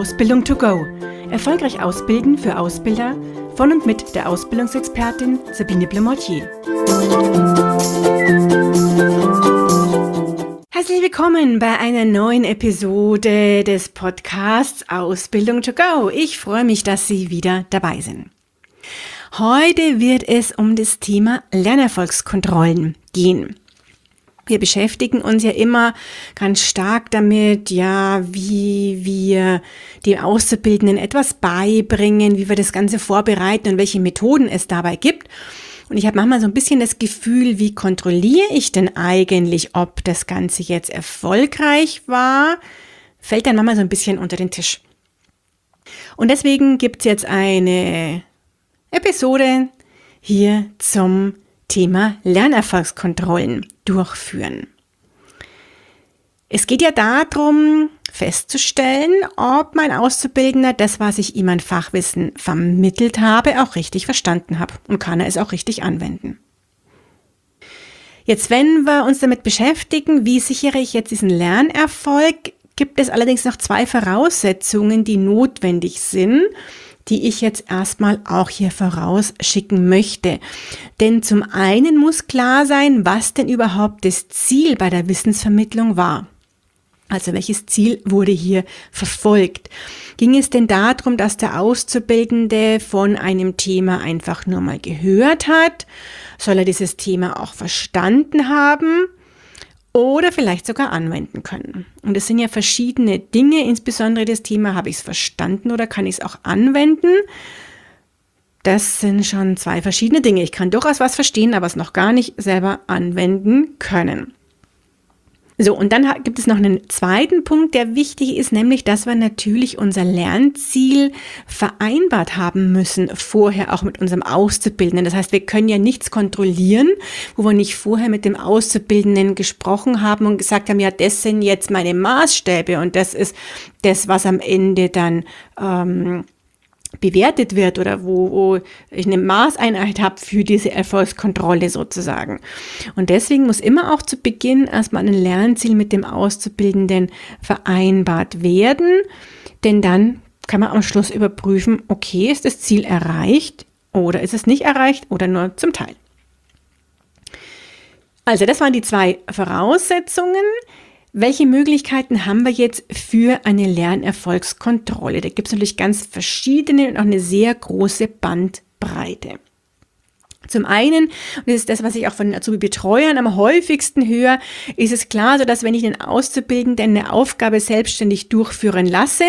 Ausbildung to go. Erfolgreich ausbilden für Ausbilder von und mit der Ausbildungsexpertin Sabine Blemortier. Herzlich willkommen bei einer neuen Episode des Podcasts Ausbildung to go. Ich freue mich, dass Sie wieder dabei sind. Heute wird es um das Thema Lernerfolgskontrollen gehen. Wir beschäftigen uns ja immer ganz stark damit, wie wir den Auszubildenden etwas beibringen, wie wir das Ganze vorbereiten und welche Methoden es dabei gibt. Und ich habe manchmal so ein bisschen das Gefühl, wie kontrolliere ich denn eigentlich, ob das Ganze jetzt erfolgreich war, fällt dann manchmal so ein bisschen unter den Tisch. Und deswegen gibt es jetzt eine Episode hier zum Thema Lernerfolgskontrollen durchführen. Es geht ja darum, festzustellen, ob mein Auszubildender das, was ich ihm an Fachwissen vermittelt habe, auch richtig verstanden habe und kann er es auch richtig anwenden. Jetzt, wenn wir uns damit beschäftigen, wie sichere ich jetzt diesen Lernerfolg, gibt es allerdings noch 2 Voraussetzungen, die notwendig sind, die ich jetzt erstmal auch hier vorausschicken möchte. Denn zum einen muss klar sein, was denn überhaupt das Ziel bei der Wissensvermittlung war. Also welches Ziel wurde hier verfolgt? Ging es denn darum, dass der Auszubildende von einem Thema einfach nur mal gehört hat? Soll er dieses Thema auch verstanden haben? Oder vielleicht sogar anwenden können. Und es sind ja verschiedene Dinge, insbesondere das Thema, habe ich es verstanden oder kann ich es auch anwenden? Das sind schon 2 verschiedene Dinge. Ich kann durchaus was verstehen, aber es noch gar nicht selber anwenden können. So, und dann gibt es noch einen zweiten Punkt, der wichtig ist, nämlich, dass wir natürlich unser Lernziel vereinbart haben müssen, vorher auch mit unserem Auszubildenden. Das heißt, wir können ja nichts kontrollieren, wo wir nicht vorher mit dem Auszubildenden gesprochen haben und gesagt haben, ja, das sind jetzt meine Maßstäbe und das ist das, was am Ende dann bewertet wird oder wo ich eine Maßeinheit habe für diese Erfolgskontrolle sozusagen. Und deswegen muss immer auch zu Beginn erstmal ein Lernziel mit dem Auszubildenden vereinbart werden, denn dann kann man am Schluss überprüfen, okay, ist das Ziel erreicht oder ist es nicht erreicht oder nur zum Teil. Also das waren die 2 Voraussetzungen. Welche Möglichkeiten haben wir jetzt für eine Lernerfolgskontrolle? Da gibt es natürlich ganz verschiedene und auch eine sehr große Bandbreite. Zum einen, und das ist das, was ich auch von den Azubi-Betreuern am häufigsten höre, ist es klar, so dass wenn ich den Auszubildenden eine Aufgabe selbstständig durchführen lasse,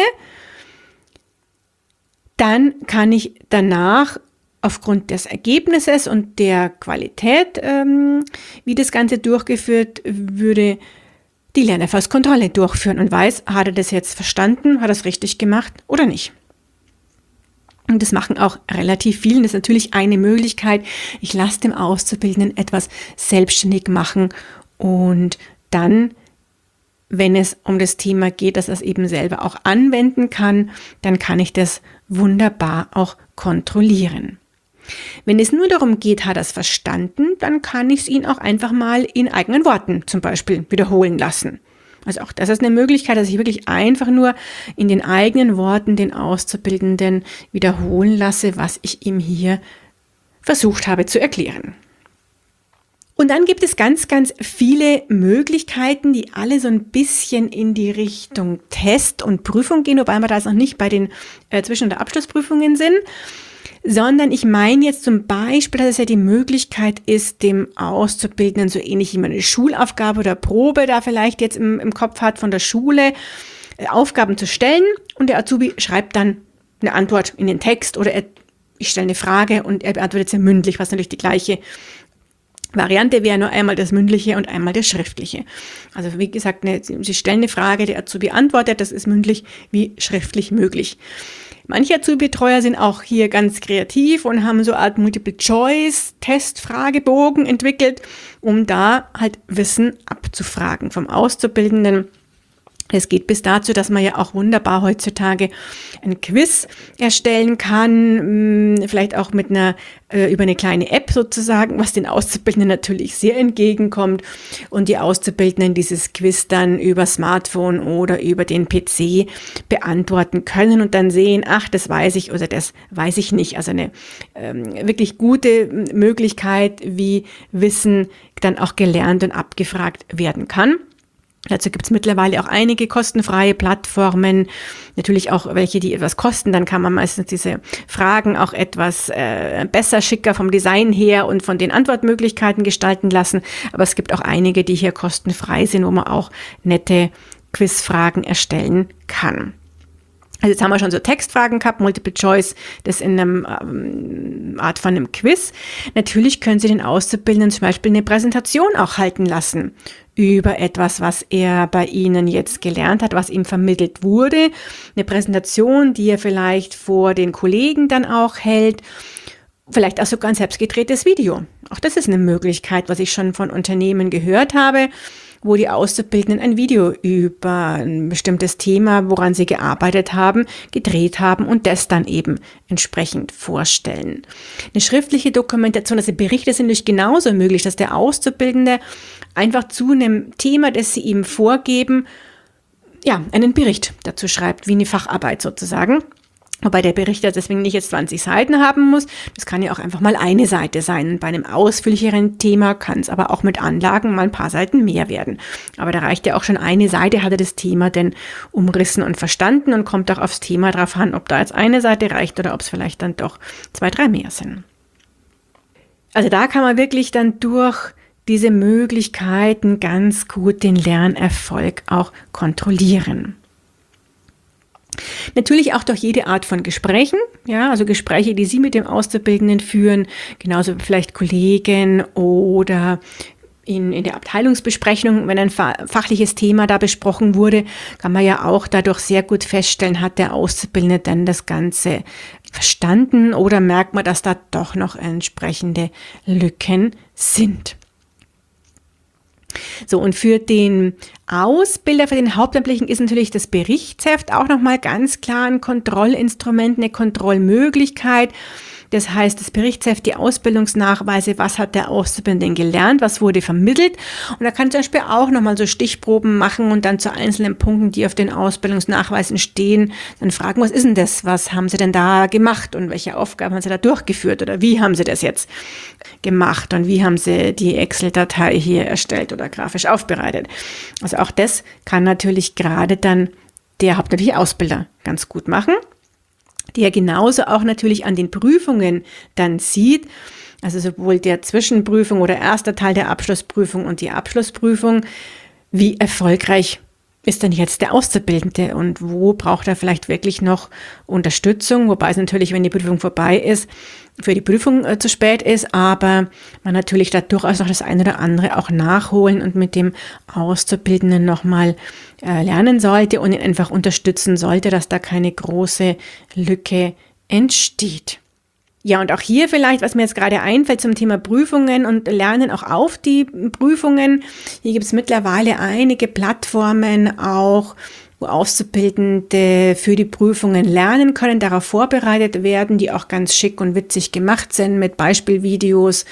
dann kann ich danach aufgrund des Ergebnisses und der Qualität, wie das Ganze durchgeführt würde, die Lernerfolgskontrolle durchführen und weiß, hat er das jetzt verstanden, hat er es richtig gemacht oder nicht. Und das machen auch relativ viele. Das ist natürlich eine Möglichkeit. Ich lasse dem Auszubildenden etwas selbstständig machen und dann, wenn es um das Thema geht, dass er es eben selber auch anwenden kann, dann kann ich das wunderbar auch kontrollieren. Wenn es nur darum geht, hat er es verstanden, dann kann ich es ihn auch einfach mal in eigenen Worten zum Beispiel wiederholen lassen. Also auch das ist eine Möglichkeit, dass ich wirklich einfach nur in den eigenen Worten den Auszubildenden wiederholen lasse, was ich ihm hier versucht habe zu erklären. Und dann gibt es ganz, ganz viele Möglichkeiten, die alle so ein bisschen in die Richtung Test und Prüfung gehen, wobei wir da jetzt noch nicht bei den Zwischen- und Abschlussprüfungen sind. Sondern ich meine jetzt zum Beispiel, dass es ja die Möglichkeit ist, dem Auszubildenden so ähnlich wie man eine Schulaufgabe oder Probe da vielleicht jetzt im Kopf hat von der Schule, Aufgaben zu stellen und der Azubi schreibt dann eine Antwort in den Text oder ich stelle eine Frage und er beantwortet sie mündlich, was natürlich die gleiche Variante wäre, nur einmal das Mündliche und einmal das Schriftliche. Also wie gesagt, Sie stellen eine Frage, der Azubi antwortet, das ist mündlich wie schriftlich möglich. Manche Azubi-Betreuer sind auch hier ganz kreativ und haben so eine Art Multiple-Choice-Test-Fragebogen entwickelt, um da halt Wissen abzufragen vom Auszubildenden. Es geht bis dazu, dass man ja auch wunderbar heutzutage ein Quiz erstellen kann, vielleicht auch mit über eine kleine App sozusagen, was den Auszubildenden natürlich sehr entgegenkommt und die Auszubildenden dieses Quiz dann über Smartphone oder über den PC beantworten können und dann sehen, ach, das weiß ich oder das weiß ich nicht. Also eine wirklich gute Möglichkeit, wie Wissen dann auch gelernt und abgefragt werden kann. Dazu gibt es mittlerweile auch einige kostenfreie Plattformen, natürlich auch welche, die etwas kosten. Dann kann man meistens diese Fragen auch etwas besser, schicker vom Design her und von den Antwortmöglichkeiten gestalten lassen. Aber es gibt auch einige, die hier kostenfrei sind, wo man auch nette Quizfragen erstellen kann. Also jetzt haben wir schon so Textfragen gehabt, Multiple Choice, das in einem Art von einem Quiz. Natürlich können Sie den Auszubildenden zum Beispiel eine Präsentation auch halten lassen über etwas, was er bei Ihnen jetzt gelernt hat, was ihm vermittelt wurde. Eine Präsentation, die er vielleicht vor den Kollegen dann auch hält. Vielleicht auch sogar ein selbstgedrehtes Video. Auch das ist eine Möglichkeit, was ich schon von Unternehmen gehört habe, wo die Auszubildenden ein Video über ein bestimmtes Thema, woran sie gearbeitet haben, gedreht haben und das dann eben entsprechend vorstellen. Eine schriftliche Dokumentation, also Berichte sind natürlich genauso möglich, dass der Auszubildende einfach zu einem Thema, das sie ihm vorgeben, ja, einen Bericht dazu schreibt, wie eine Facharbeit sozusagen. Wobei der Bericht deswegen nicht jetzt 20 Seiten haben muss. Das kann ja auch einfach mal eine Seite sein. Bei einem ausführlicheren Thema kann es aber auch mit Anlagen mal ein paar Seiten mehr werden. Aber da reicht ja auch schon eine Seite, hat er das Thema denn umrissen und verstanden und kommt auch aufs Thema drauf an, ob da jetzt eine Seite reicht oder ob es vielleicht dann doch 2, 3 mehr sind. Also da kann man wirklich dann durch diese Möglichkeiten ganz gut den Lernerfolg auch kontrollieren. Natürlich auch durch jede Art von Gesprächen, ja, also Gespräche, die Sie mit dem Auszubildenden führen, genauso vielleicht Kollegen oder in der Abteilungsbesprechung, wenn ein fachliches Thema da besprochen wurde, kann man ja auch dadurch sehr gut feststellen, hat der Auszubildende dann das Ganze verstanden oder merkt man, dass da doch noch entsprechende Lücken sind. So, und für den Ausbilder, für den Hauptamtlichen ist natürlich das Berichtsheft auch nochmal ganz klar ein Kontrollinstrument, eine Kontrollmöglichkeit. Das heißt, das Berichtsheft, die Ausbildungsnachweise, was hat der Auszubildende denn gelernt, was wurde vermittelt. Und da kann zum Beispiel auch nochmal so Stichproben machen und dann zu einzelnen Punkten, die auf den Ausbildungsnachweisen stehen, dann fragen, was ist denn das, was haben Sie denn da gemacht und welche Aufgaben haben Sie da durchgeführt oder wie haben Sie das jetzt gemacht und wie haben Sie die Excel-Datei hier erstellt oder grafisch aufbereitet. Also auch das kann natürlich gerade dann der hauptamtliche Ausbilder ganz gut machen, der genauso auch natürlich an den Prüfungen dann sieht, also sowohl der Zwischenprüfung oder erster Teil der Abschlussprüfung und die Abschlussprüfung, wie erfolgreich ist denn jetzt der Auszubildende und wo braucht er vielleicht wirklich noch Unterstützung, wobei es natürlich, wenn die Prüfung vorbei ist, für die Prüfung zu spät ist, aber man natürlich da durchaus noch das eine oder andere auch nachholen und mit dem Auszubildenden nochmal lernen sollte und ihn einfach unterstützen sollte, dass da keine große Lücke entsteht. Ja, und auch hier vielleicht, was mir jetzt gerade einfällt zum Thema Prüfungen und Lernen auch auf die Prüfungen. Hier gibt es mittlerweile einige Plattformen auch, wo Auszubildende für die Prüfungen lernen können, darauf vorbereitet werden, die auch ganz schick und witzig gemacht sind mit Beispielvideos,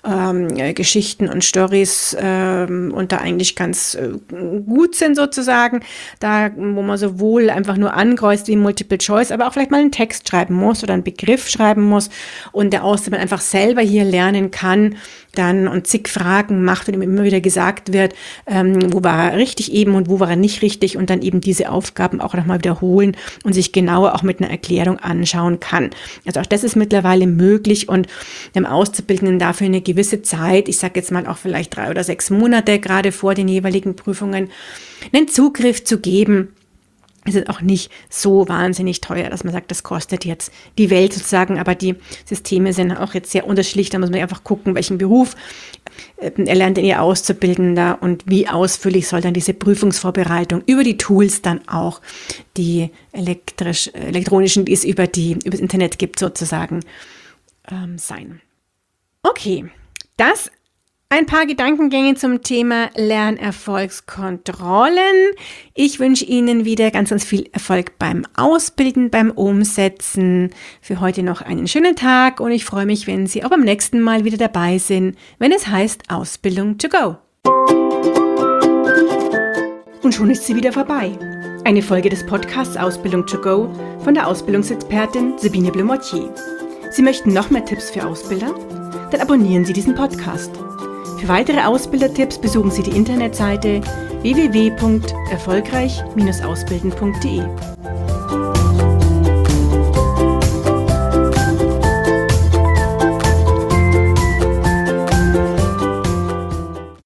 Geschichten und Storys und da eigentlich ganz gut sind sozusagen. Da, wo man sowohl einfach nur ankreuzt wie Multiple Choice, aber auch vielleicht mal einen Text schreiben muss oder einen Begriff schreiben muss und der Auszubildende einfach selber hier lernen kann, dann und zig Fragen macht und ihm immer wieder gesagt wird, wo war er richtig eben und wo war er nicht richtig und dann eben diese Aufgaben auch nochmal wiederholen und sich genauer auch mit einer Erklärung anschauen kann. Also auch das ist mittlerweile möglich und dem Auszubildenden dafür eine gewisse Zeit, ich sage jetzt mal auch vielleicht 3 oder 6 Monate, gerade vor den jeweiligen Prüfungen, einen Zugriff zu geben. Es ist auch nicht so wahnsinnig teuer, dass man sagt, das kostet jetzt die Welt sozusagen, aber die Systeme sind auch jetzt sehr unterschiedlich, da muss man einfach gucken, welchen Beruf erlernt denn Ihr Auszubildender und wie ausführlich soll dann diese Prüfungsvorbereitung über die Tools dann auch, die elektronischen, die es über das Internet gibt sozusagen, sein. Okay, das Ein paar Gedankengänge zum Thema Lernerfolgskontrollen. Ich wünsche Ihnen wieder ganz, ganz viel Erfolg beim Ausbilden, beim Umsetzen. Für heute noch einen schönen Tag und ich freue mich, wenn Sie auch beim nächsten Mal wieder dabei sind, wenn es heißt Ausbildung to go. Und schon ist sie wieder vorbei. Eine Folge des Podcasts Ausbildung to go von der Ausbildungsexpertin Sabine Bleu-Mortier. Sie möchten noch mehr Tipps für Ausbilder? Dann abonnieren Sie diesen Podcast. Für weitere Ausbildertipps besuchen Sie die Internetseite www.erfolgreich-ausbilden.de.